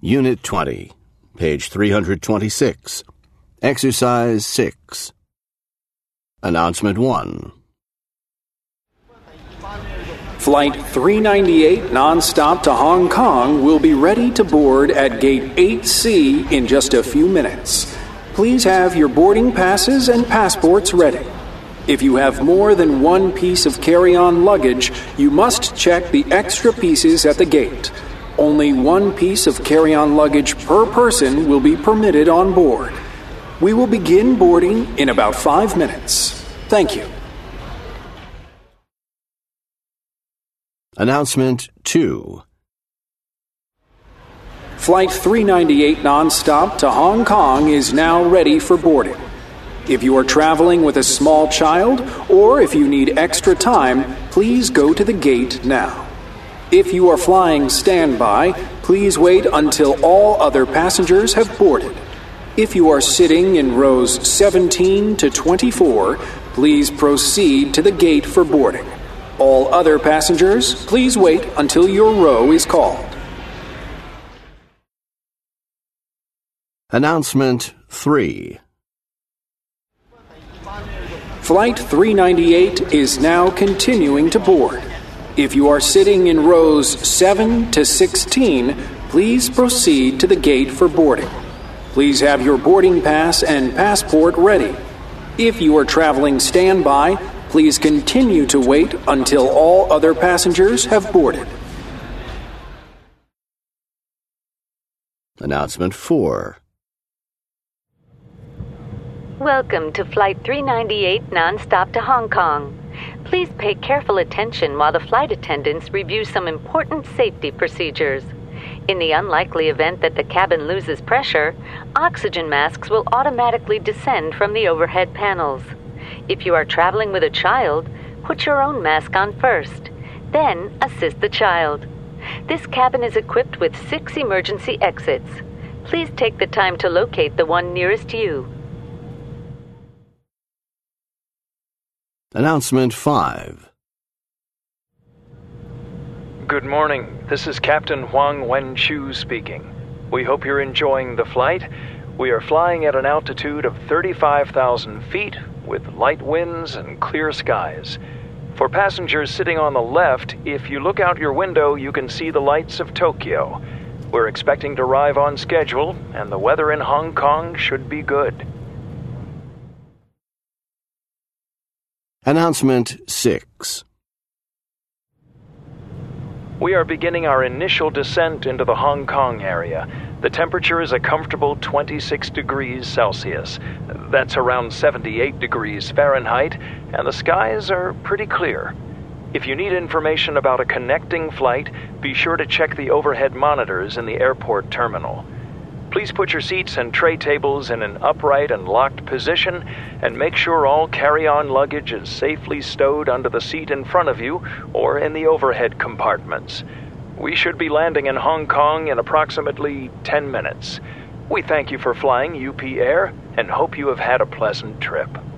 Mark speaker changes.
Speaker 1: Unit 20, page 326. Exercise 6. Announcement 1.
Speaker 2: Flight 398 nonstop to Hong Kong will be ready to board at Gate 8C in just a few minutes. Please have your boarding passes and passports ready. If you have more than one piece of carry-on luggage, you must check the extra pieces at the gate. Only one piece of carry-on luggage per person will be permitted on board. We will begin boarding in about 5 minutes. Thank you.
Speaker 1: Announcement 2.
Speaker 2: Flight 398 nonstop to Hong Kong is now ready for boarding. If you are traveling with a small child or if you need extra time, please go to the gate now. If you are flying standby, please wait until all other passengers have boarded. If you are sitting in rows 17 to 24, please proceed to the gate for boarding. All other passengers, please wait until your row is called.
Speaker 1: Announcement 3.
Speaker 2: Flight 398 is now continuing to board. If you are sitting in rows 7 to 16, please proceed to the gate for boarding. Please have your boarding pass and passport ready. If you are traveling standby, please continue to wait until all other passengers have boarded.
Speaker 1: Announcement 4.
Speaker 3: Welcome to Flight 398 nonstop to Hong Kong. Please pay careful attention while the flight attendants review some important safety procedures. In the unlikely event that the cabin loses pressure, oxygen masks will automatically descend from the overhead panels. If you are traveling with a child, put your own mask on first. Then assist the child. This cabin is equipped with 6 emergency exits. Please take the time to locate the one nearest you.
Speaker 1: Announcement 5.
Speaker 4: Good morning. This is Captain Huang Wenchu speaking. We hope you're enjoying the flight. We are flying at an altitude of 35,000 feet with light winds and clear skies. For passengers sitting on the left, if you look out your window, you can see the lights of Tokyo. We're expecting to arrive on schedule, and the weather in Hong Kong should be good.
Speaker 1: Announcement 6.
Speaker 4: We are beginning our initial descent into the Hong Kong area. The temperature is a comfortable 26 degrees Celsius. That's around 78 degrees Fahrenheit, and the skies are pretty clear. If you need information about a connecting flight, be sure to check the overhead monitors in the airport terminal. Please put your seats and tray tables in an upright and locked position, and make sure all carry-on luggage is safely stowed under the seat in front of you or in the overhead compartments. We should be landing in Hong Kong in approximately 10 minutes. We thank you for flying UP Air and hope you have had a pleasant trip.